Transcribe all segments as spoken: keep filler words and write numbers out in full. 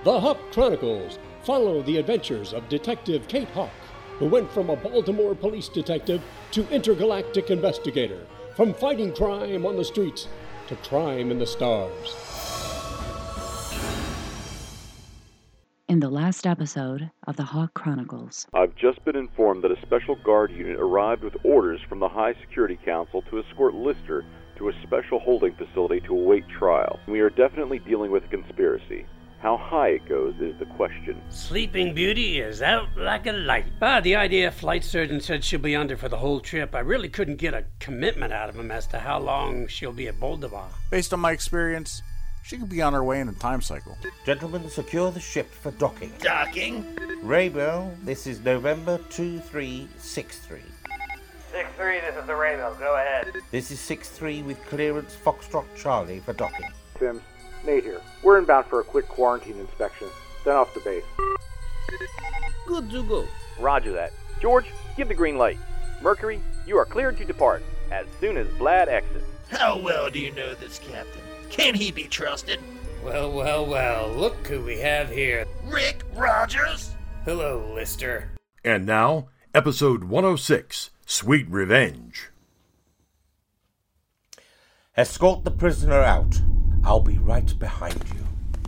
The Hawk Chronicles follow the adventures of Detective Kate Hawk, who went from a Baltimore police detective to intergalactic investigator, from fighting crime on the streets to crime in the stars. In the last episode of the Hawk Chronicles. I've just been informed that a special guard unit arrived with orders from the High Security Council to escort Lister to a special holding facility to await trial. We are definitely dealing with a conspiracy. How high it goes is the question. Sleeping Beauty is out like a light. Ah, the I D F flight surgeon said she'll be under for the whole trip. I really couldn't get a commitment out of him as to how long she'll be at Boldavar. Based on my experience, she could be on her way in a time cycle. Gentlemen, secure the ship for docking. Docking? Raybell, this is November two three six three. six three, this is the Raybell. Go ahead. This is six three with clearance Foxtrot Charlie for docking. Sims, Nate here. We're inbound for a quick quarantine inspection. Then off to base. Good to go. Roger that. George, give the green light. Mercury, you are cleared to depart as soon as Vlad exits. How well do you know this captain? Can he be trusted? Well, well, well, look who we have here. Rick Rogers? Hello, Lister. And now, episode one oh six, Sweet Revenge. Escort the prisoner out. I'll be right behind you.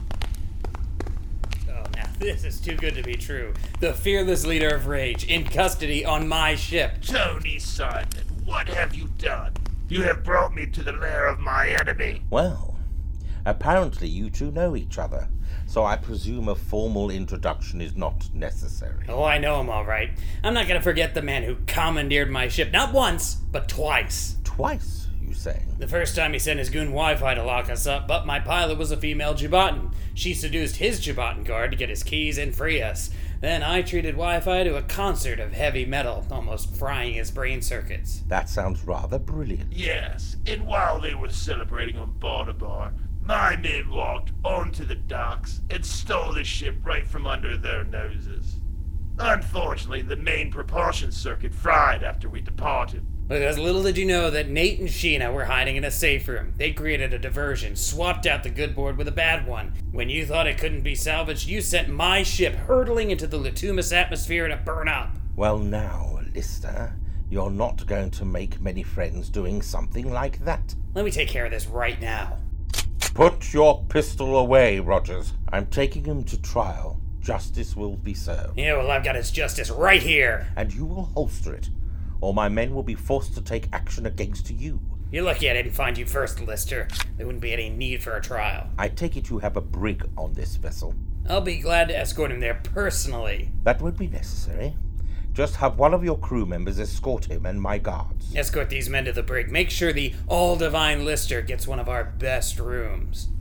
Oh, now this is too good to be true. The fearless leader of rage, in custody on my ship. Tony Simon, what have you done? You have brought me to the lair of my enemy. Well, apparently you two know each other, so I presume a formal introduction is not necessary. Oh, I know him all right. I'm not going to forget the man who commandeered my ship, not once, but twice. Twice, you say? The first time he sent his goon Wi-Fi to lock us up, but my pilot was a female Jabatan. She seduced his Jabatan guard to get his keys and free us. Then I treated Wi-Fi to a concert of heavy metal, almost frying his brain circuits. That sounds rather brilliant. Yes, and while they were celebrating on Baldavar, my men walked onto the docks and stole the ship right from under their noses. Unfortunately, the main propulsion circuit fried after we departed. Because little did you know that Nate and Sheena were hiding in a safe room. They created a diversion, swapped out the good board with a bad one. When you thought it couldn't be salvaged, you sent my ship hurtling into the Latumus atmosphere to burn up. Well now, Lister, you're not going to make many friends doing something like that. Let me take care of this right now. Put your pistol away, Rogers. I'm taking him to trial. Justice will be served. Yeah, well, I've got his justice right here. And you will holster it, or my men will be forced to take action against you. You're lucky I didn't find you first, Lister. There wouldn't be any need for a trial. I take it you have a brig on this vessel. I'll be glad to escort him there personally. That won't be necessary. Just have one of your crew members escort him and my guards. Escort these men to the brig. Make sure the all-divine Lister gets one of our best rooms.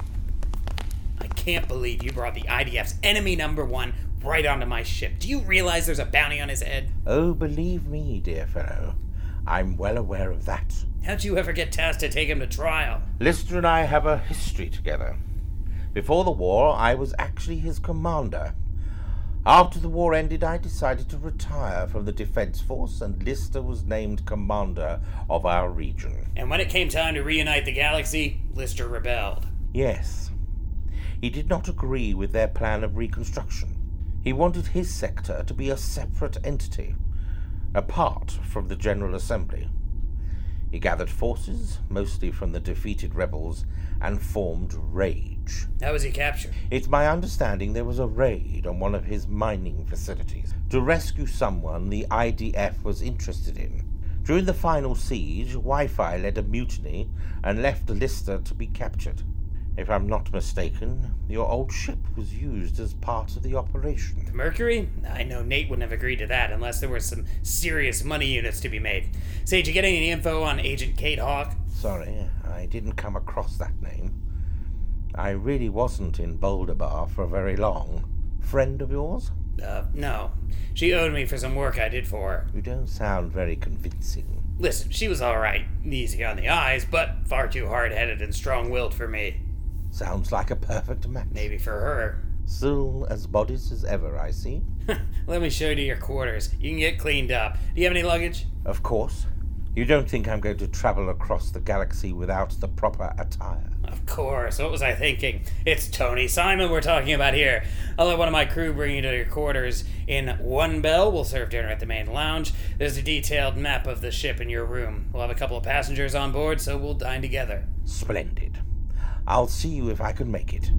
I can't believe you brought the I D F's enemy number one right onto my ship. Do you realize there's a bounty on his head? Oh, believe me, dear fellow. I'm well aware of that. How'd you ever get tasked to take him to trial? Lister and I have a history together. Before the war, I was actually his commander. After the war ended, I decided to retire from the Defense Force, and Lister was named commander of our region. And when it came time to reunite the galaxy, Lister rebelled. Yes. He did not agree with their plan of reconstruction. He wanted his sector to be a separate entity, apart from the General Assembly. He gathered forces, mostly from the defeated rebels, and formed Rage. How was he captured? It's my understanding there was a raid on one of his mining facilities to rescue someone the I D F was interested in. During the final siege, Wi-Fi led a mutiny and left Lister to be captured. If I'm not mistaken, your old ship was used as part of the operation. The Mercury? I know Nate wouldn't have agreed to that unless there were some serious money units to be made. Say, did you get any info on Agent Kate Hawk? Sorry, I didn't come across that name. I really wasn't in Boldavar for very long. Friend of yours? Uh, no. She owed me for some work I did for her. You don't sound very convincing. Listen, she was alright, easy on the eyes, but far too hard-headed and strong-willed for me. Sounds like a perfect match. Maybe for her. Still as modest as ever, I see. Let me show you to your quarters. You can get cleaned up. Do you have any luggage? Of course. You don't think I'm going to travel across the galaxy without the proper attire? Of course. What was I thinking? It's Tony Simon we're talking about here. I'll let one of my crew bring you to your quarters in one bell. We'll serve dinner at the main lounge. There's a detailed map of the ship in your room. We'll have a couple of passengers on board, so we'll dine together. Splendid. I'll see you if I can make it.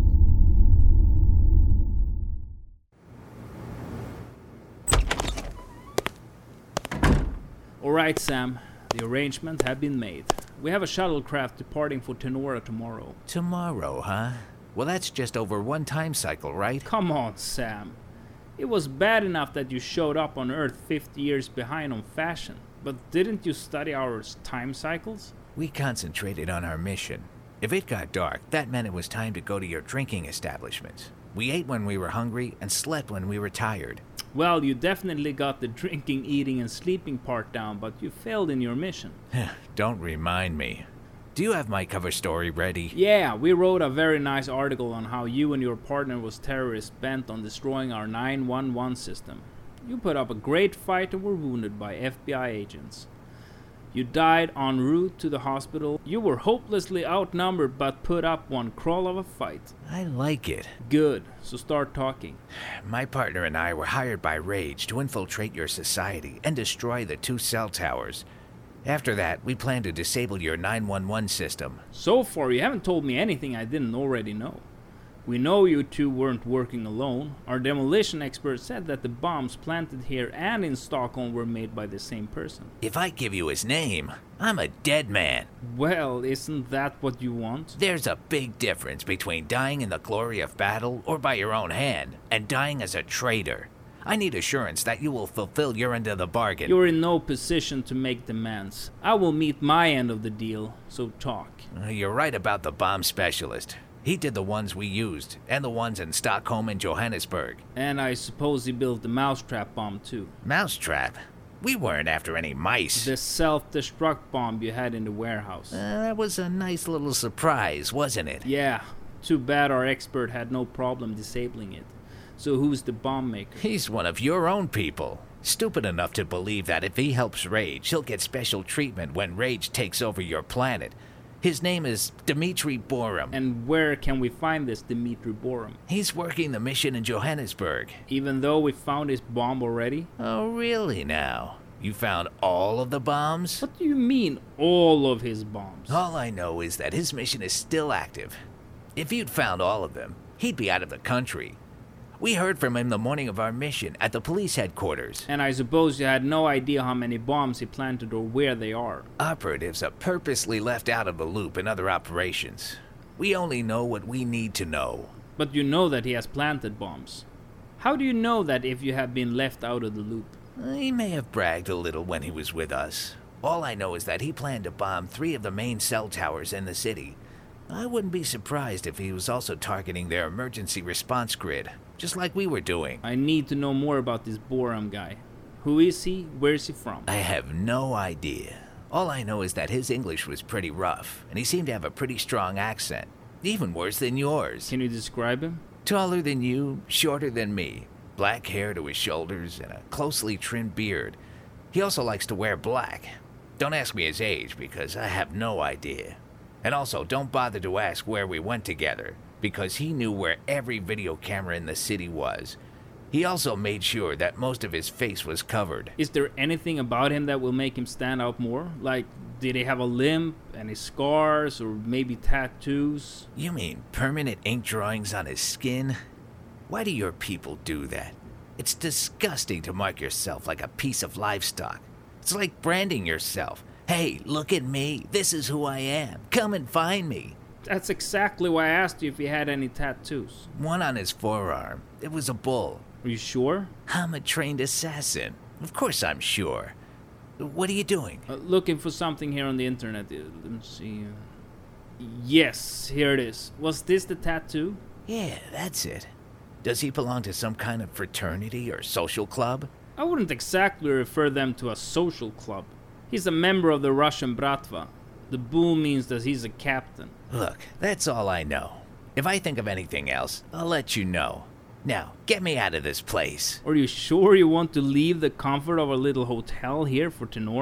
All right, Sam. The arrangements have been made. We have a shuttlecraft departing for Tenora tomorrow. Tomorrow, huh? Well, that's just over one time cycle, right? Come on, Sam. It was bad enough that you showed up on Earth fifty years behind on fashion, but didn't you study our time cycles? We concentrated on our mission. If it got dark, that meant it was time to go to your drinking establishments. We ate when we were hungry and slept when we were tired. Well, you definitely got the drinking, eating, and sleeping part down, but you failed in your mission. Don't remind me. Do you have my cover story ready? Yeah, we wrote a very nice article on how you and your partner was terrorists bent on destroying our nine one one system. You put up a great fight and were wounded by F B I agents. You died en route to the hospital. You were hopelessly outnumbered but put up one crawl of a fight. I like it. Good, so start talking. My partner and I were hired by Rage to infiltrate your society and destroy the two cell towers. After that, we plan to disable your nine one one system. So far, you haven't told me anything I didn't already know. We know you two weren't working alone. Our demolition expert said that the bombs planted here and in Stockholm were made by the same person. If I give you his name, I'm a dead man. Well, isn't that what you want? There's a big difference between dying in the glory of battle or by your own hand and dying as a traitor. I need assurance that you will fulfill your end of the bargain. You're in no position to make demands. I will meet my end of the deal, so talk. Uh, you're right about the bomb specialist. He did the ones we used, and the ones in Stockholm and Johannesburg. And I suppose he built the mousetrap bomb too. Mousetrap? We weren't after any mice. The self-destruct bomb you had in the warehouse. Uh, that was a nice little surprise, wasn't it? Yeah. Too bad our expert had no problem disabling it. So who's the bomb maker? He's one of your own people. Stupid enough to believe that if he helps Rage, he'll get special treatment when Rage takes over your planet. His name is Dmitry Borum. And where can we find this Dmitry Borum? He's working the mission in Johannesburg. Even though we found his bomb already? Oh, really now? You found all of the bombs? What do you mean, all of his bombs? All I know is that his mission is still active. If you'd found all of them, he'd be out of the country. We heard from him the morning of our mission at the police headquarters. And I suppose you had no idea how many bombs he planted or where they are. Operatives are purposely left out of the loop in other operations. We only know what we need to know. But you know that he has planted bombs. How do you know that if you have been left out of the loop? He may have bragged a little when he was with us. All I know is that he planned to bomb three of the main cell towers in the city. I wouldn't be surprised if he was also targeting their emergency response grid, just like we were doing. I need to know more about this Borum guy. Who is he? Where is he from? I have no idea. All I know is that his English was pretty rough, and he seemed to have a pretty strong accent. Even worse than yours. Can you describe him? Taller than you, shorter than me. Black hair to his shoulders and a closely trimmed beard. He also likes to wear black. Don't ask me his age, because I have no idea. And also, don't bother to ask where we went together, because he knew where every video camera in the city was. He also made sure that most of his face was covered. Is there anything about him that will make him stand out more? Like, did he have a limp, any scars, or maybe tattoos? You mean permanent ink drawings on his skin? Why do your people do that? It's disgusting to mark yourself like a piece of livestock. It's like branding yourself. Hey, look at me. This is who I am. Come and find me. That's exactly why I asked you if he had any tattoos. One on his forearm. It was a bull. Are you sure? I'm a trained assassin. Of course I'm sure. What are you doing? Uh, looking for something here on the internet. Uh, let me see. Uh... Yes, here it is. Was this the tattoo? Yeah, that's it. Does he belong to some kind of fraternity or social club? I wouldn't exactly refer them to a social club. He's a member of the Russian Bratva. The bull means that he's a captain. Look, that's all I know. If I think of anything else, I'll let you know. Now, get me out of this place. Are you sure you want to leave the comfort of our little hotel here for Tenora?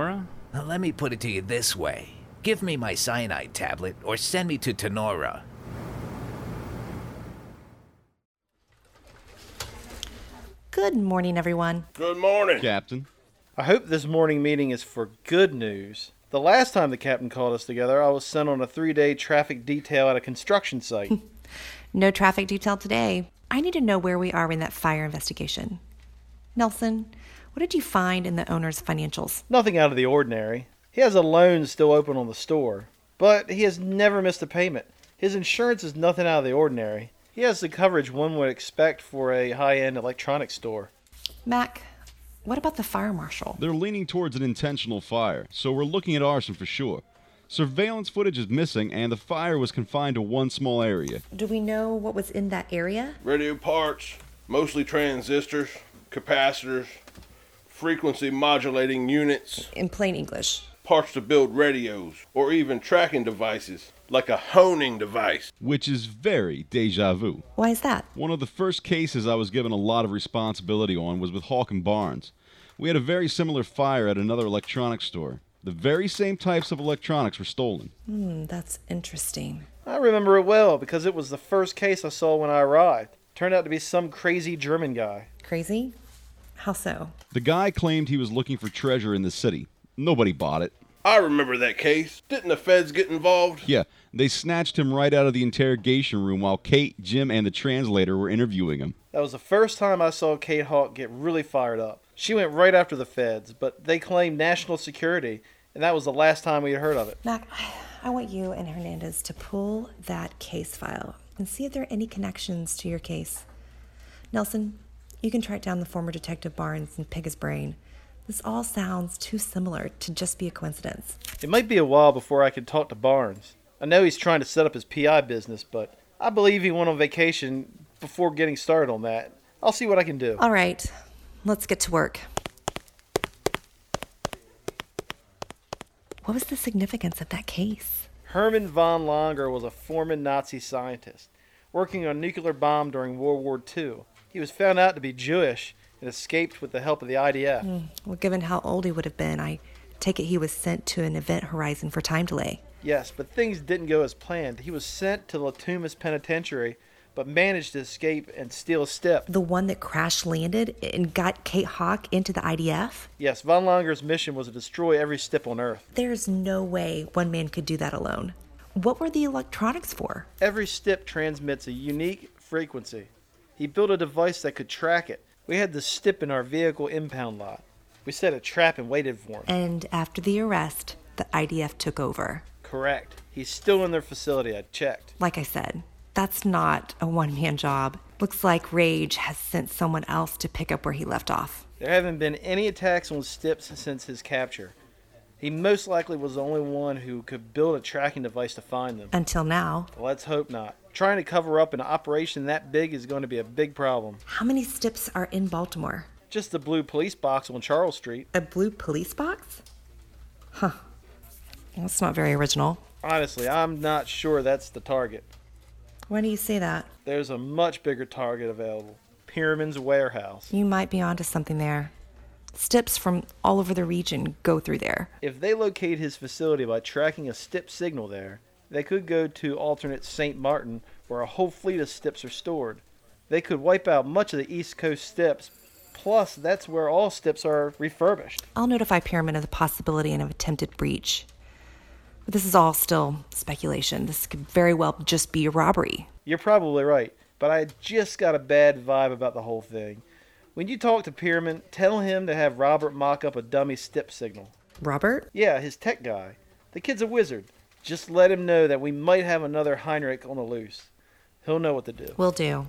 Now, let me put it to you this way. Give me my cyanide tablet or send me to Tenora. Good morning, everyone. Good morning, Captain. I hope this morning meeting is for good news. The last time the captain called us together, I was sent on a three-day traffic detail at a construction site. No traffic detail today. I need to know where we are in that fire investigation. Nelson, what did you find in the owner's financials? Nothing out of the ordinary. He has a loan still open on the store, but he has never missed a payment. His insurance is nothing out of the ordinary. He has the coverage one would expect for a high-end electronics store. Mac, what about the fire marshal? They're leaning towards an intentional fire, so we're looking at arson for sure. Surveillance footage is missing, and the fire was confined to one small area. Do we know what was in that area? Radio parts, mostly transistors, capacitors, frequency modulating units. In plain English. Parts to build radios, or even tracking devices, like a honing device. Which is very deja vu. Why is that? One of the first cases I was given a lot of responsibility on was with Hawk and Barnes. We had a very similar fire at another electronics store. The very same types of electronics were stolen. Hmm, that's interesting. I remember it well because it was the first case I saw when I arrived. Turned out to be some crazy German guy. Crazy? How so? The guy claimed he was looking for treasure in the city. Nobody bought it. I remember that case. Didn't the feds get involved? Yeah, they snatched him right out of the interrogation room while Kate, Jim, and the translator were interviewing him. That was the first time I saw Kate Hawk get really fired up. She went right after the feds, but they claimed national security, and that was the last time we had heard of it. Mac, I want you and Hernandez to pull that case file and see if there are any connections to your case. Nelson, you can track down the former Detective Barnes and pick his brain. This all sounds too similar to just be a coincidence. It might be a while before I can talk to Barnes. I know he's trying to set up his P I business, but I believe he went on vacation before getting started on that. I'll see what I can do. All right, let's get to work. What was the significance of that case? Hermann von Langer was a former Nazi scientist, working on a nuclear bomb during World War Two. He was found out to be Jewish and escaped with the help of the I D F. Mm, well, given how old he would have been, I take it he was sent to an event horizon for time delay. Yes, but things didn't go as planned. He was sent to Latumas Penitentiary, but managed to escape and steal a stip. The one that crash landed and got Kate Hawk into the I D F? Yes, von Langer's mission was to destroy every stip on Earth. There's no way one man could do that alone. What were the electronics for? Every stip transmits a unique frequency. He built a device that could track it. We had the stip in our vehicle impound lot. We set a trap and waited for him. And after the arrest, the I D F took over. Correct. He's still in their facility. I checked. Like I said, that's not a one-man job. Looks like Rage has sent someone else to pick up where he left off. There haven't been any attacks on stips since his capture. He most likely was the only one who could build a tracking device to find them. Until now. Let's hope not. Trying to cover up an operation that big is going to be a big problem. How many stips are in Baltimore? Just the blue police box on Charles Street. A blue police box? Huh. That's not very original. Honestly, I'm not sure that's the target. Why do you say that? There's a much bigger target available. Pyramin's warehouse. You might be onto something there. Stips from all over the region go through there. If they locate his facility by tracking a stip signal there, they could go to alternate Saint Martin, where a whole fleet of stips are stored. They could wipe out much of the East Coast stips, plus that's where all stips are refurbished. I'll notify Pyramid of the possibility of an attempted breach. But this is all still speculation. This could very well just be a robbery. You're probably right, but I just got a bad vibe about the whole thing. When you talk to Pyramid, tell him to have Robert mock up a dummy stip signal. Robert? Yeah, his tech guy. The kid's a wizard. Just let him know that we might have another Heinrich on the loose. He'll know what to do. Will do.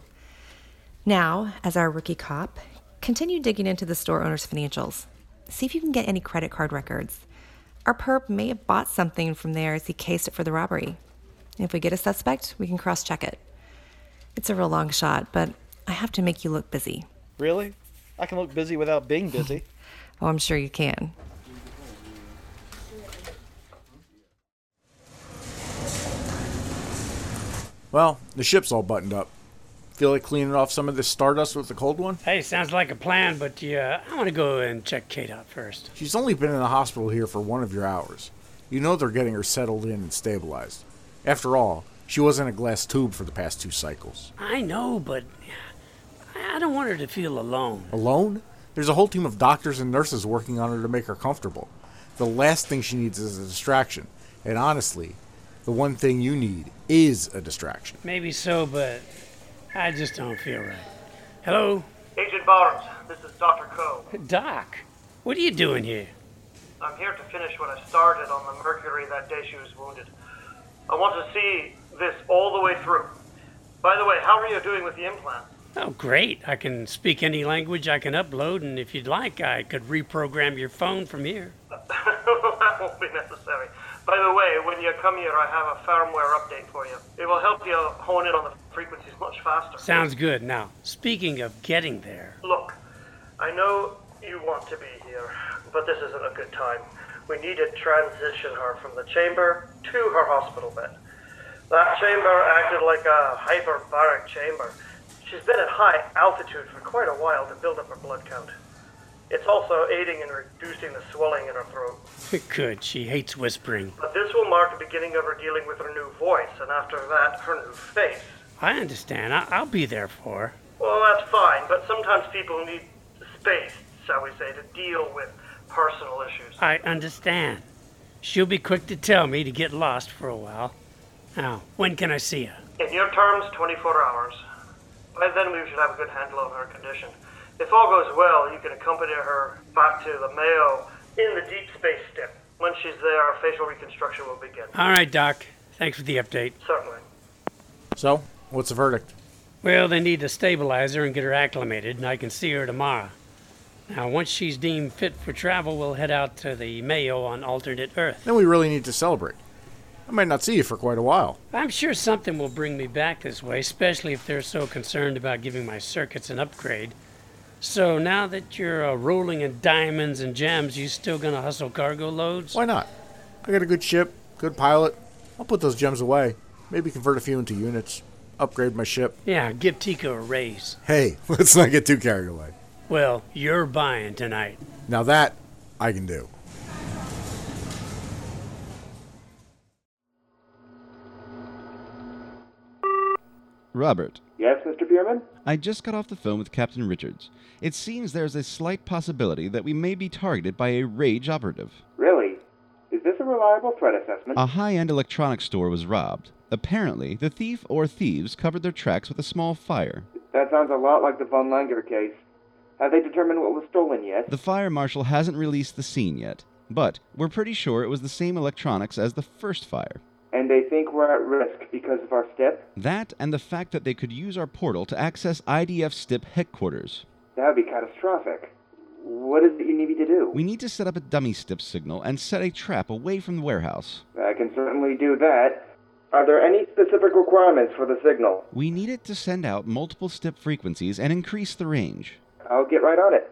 Now, as our rookie cop, continue digging into the store owner's financials. See if you can get any credit card records. Our perp may have bought something from there as he cased it for the robbery. If we get a suspect, we can cross-check it. It's a real long shot, but I have to make you look busy. Really? I can look busy without being busy. Oh, I'm sure you can. Well, the ship's all buttoned up. Feel like cleaning off some of this stardust with the cold one? Hey, sounds like a plan, but yeah, I want to go and check Kate out first. She's only been in the hospital here for one of your hours. You know they're getting her settled in and stabilized. After all, she was in a glass tube for the past two cycles. I know, but I don't want her to feel alone. Alone? There's a whole team of doctors and nurses working on her to make her comfortable. The last thing she needs is a distraction. And honestly, the one thing you need is a distraction. Maybe so, but I just don't feel right. Hello? Agent Barnes, this is Doctor Coe. Doc, what are you doing here? I'm here to finish what I started on the Mercury that day she was wounded. I want to see this all the way through. By the way, how are you doing with the implant? Oh, great. I can speak any language I can upload, and if you'd like, I could reprogram your phone from here. That won't be necessary. By the way, when you come here, I have a firmware update for you. It will help you hone in on the frequencies much faster. Sounds good. Now, speaking of getting there... Look, I know you want to be here, but this isn't a good time. We need to transition her from the chamber to her hospital bed. That chamber acted like a hyperbaric chamber. She's been at high altitude for quite a while to build up her blood count. It's also aiding in reducing the swelling in her throat. Good. She hates whispering. But this will mark the beginning of her dealing with her new voice, and after that, her new face. I understand. I- I'll be there for her. Well, that's fine, but sometimes people need space, shall we say, to deal with personal issues. I understand. She'll be quick to tell me to get lost for a while. Now, when can I see her? In your terms, twenty-four hours. By then, we should have a good handle on her condition. If all goes well, you can accompany her back to the Mayo in the deep space step. When she's there, facial reconstruction will begin. All right, Doc. Thanks for the update. Certainly. So, what's the verdict? Well, they need to stabilize her and get her acclimated, and I can see her tomorrow. Now, once she's deemed fit for travel, we'll head out to the Mayo on alternate Earth. Then we really need to celebrate. I might not see you for quite a while. I'm sure something will bring me back this way, especially if they're so concerned about giving my circuits an upgrade. So now that you're uh, rolling in diamonds and gems, you still gonna hustle cargo loads? Why not? I got a good ship, good pilot. I'll put those gems away. Maybe convert a few into units. Upgrade my ship. Yeah, give Tika a raise. Hey, let's not get too carried away. Well, you're buying tonight. Now that, I can do. Robert. Yes, Mister Bierman? I just got off the phone with Captain Richards. It seems there's a slight possibility that we may be targeted by a Rage operative. Really? Is this a reliable threat assessment? A high-end electronics store was robbed. Apparently, the thief or thieves covered their tracks with a small fire. That sounds a lot like the von Langer case. Have they determined what was stolen yet? The fire marshal hasn't released the scene yet, but we're pretty sure it was the same electronics as the first fire. And they think we're at risk because of our STIP? That and the fact that they could use our portal to access I D F STIP headquarters. That would be catastrophic. What is it you need me to do? We need to set up a dummy STIP signal and set a trap away from the warehouse. I can certainly do that. Are there any specific requirements for the signal? We need it to send out multiple STIP frequencies and increase the range. I'll get right on it.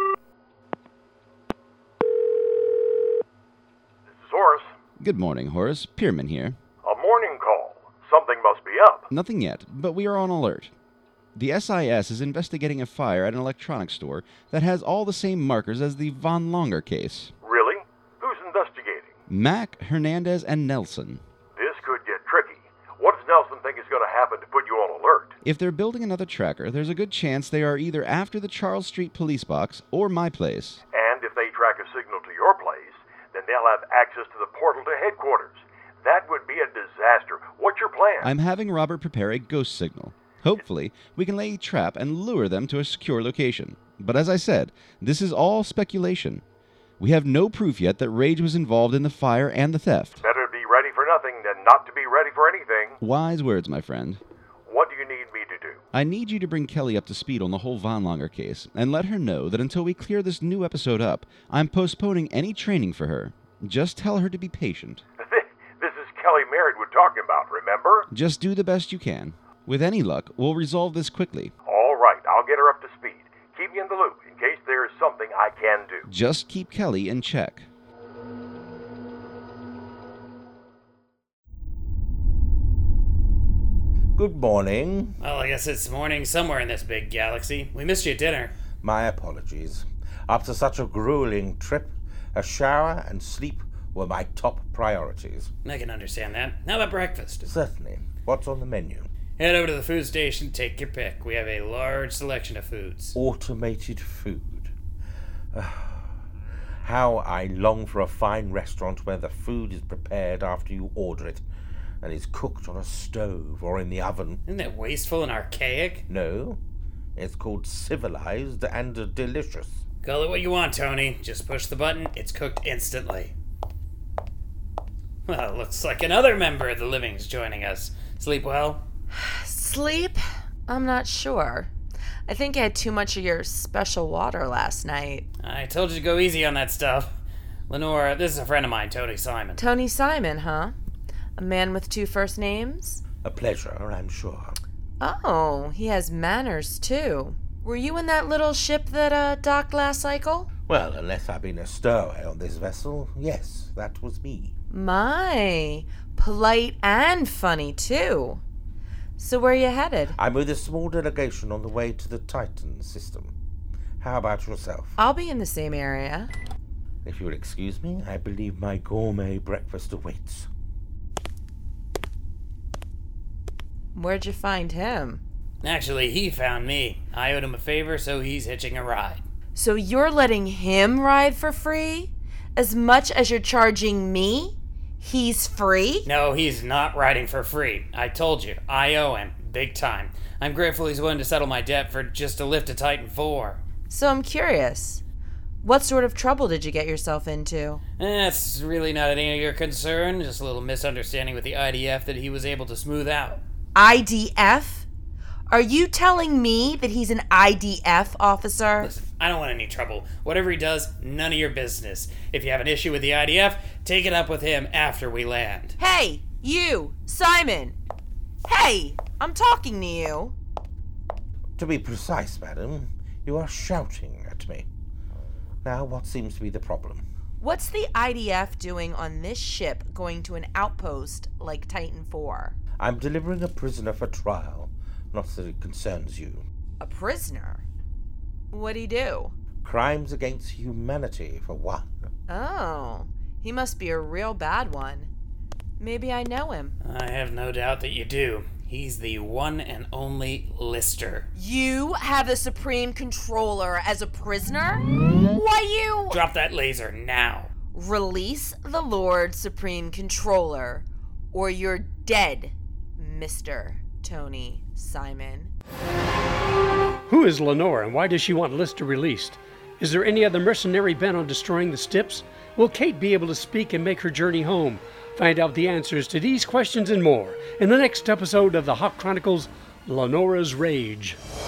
This is Horace. Good morning, Horace. Pierman here. A morning call. Something must be up. Nothing yet, but we are on alert. The S I S is investigating a fire at an electronics store that has all the same markers as the von Langer case. Really? Who's investigating? Mack, Hernandez, and Nelson. This could get tricky. What does Nelson think is going to happen to put you on alert? If they're building another tracker, there's a good chance they are either after the Charles Street police box or my place. And if they track a signal to your place, then they'll have access to the portal to headquarters. That would be a disaster. What's your plan? I'm having Robert prepare a ghost signal. Hopefully, we can lay a trap and lure them to a secure location. But as I said, this is all speculation. We have no proof yet that Rage was involved in the fire and the theft. Better be ready for nothing than not to be ready for anything. Wise words, my friend. What do you need me to do? I need you to bring Kelly up to speed on the whole Von Langer case, and let her know that until we clear this new episode up, I'm postponing any training for her. Just tell her to be patient. This is Kelly Merritt we're talking about, remember? Just do the best you can. With any luck, we'll resolve this quickly. All right, I'll get her up to speed. Keep me in the loop in case there is something I can do. Just keep Kelly in check. Good morning. Well, I guess it's morning somewhere in this big galaxy. We missed you at dinner. My apologies. After such a grueling trip, a shower and sleep were my top priorities. I can understand that. How about breakfast? Certainly. What's on the menu? Head over to the food station, take your pick. We have a large selection of foods. Automated food. How I long for a fine restaurant where the food is prepared after you order it and is cooked on a stove or in the oven. Isn't that wasteful and archaic? No. It's called civilized and delicious. Call it what you want, Tony. Just push the button, it's cooked instantly. Well, looks like another member of the Living's joining us. Sleep well? Sleep? I'm not sure. I think I had too much of your special water last night. I told you to go easy on that stuff. Lenore, this is a friend of mine, Tony Simon. Tony Simon, huh? A man with two first names? A pleasure, I'm sure. Oh, he has manners, too. Were you in that little ship that uh, docked last cycle? Well, unless I've been a stowaway on this vessel, yes, that was me. My, polite and funny, too. So where are you headed? I'm with a small delegation on the way to the Titan system. How about yourself? I'll be in the same area. If you'll excuse me, I believe my gourmet breakfast awaits. Where'd you find him? Actually, he found me. I owed him a favor, so he's hitching a ride. So you're letting him ride for free? As much as you're charging me? He's free? No, he's not riding for free. I told you, I owe him. Big time. I'm grateful he's willing to settle my debt for just a lift to Titan four. So I'm curious. What sort of trouble did you get yourself into? That's really not any of your concern. Just a little misunderstanding with the I D F that he was able to smooth out. I D F? Are you telling me that he's an I D F officer? Listen, I don't want any trouble. Whatever he does, none of your business. If you have an issue with the I D F, take it up with him after we land. Hey, you, Simon. Hey, I'm talking to you. To be precise, madam, you are shouting at me. Now, what seems to be the problem? What's the I D F doing on this ship going to an outpost like Titan four? I'm delivering a prisoner for trial. Not that it concerns you. A prisoner? What'd he do? Crimes against humanity, for one. Oh, he must be a real bad one. Maybe I know him. I have no doubt that you do. He's the one and only Lister. You have the Supreme Controller as a prisoner? Why you... Drop that laser now. Release the Lord Supreme Controller, or you're dead, Mister Tony Simon. Who is Lenore, and why does she want Lister released? Is there any other mercenary bent on destroying the Stips? Will Kate be able to speak and make her journey home? Find out the answers to these questions and more in the next episode of the Hawk Chronicles, Lenora's Rage.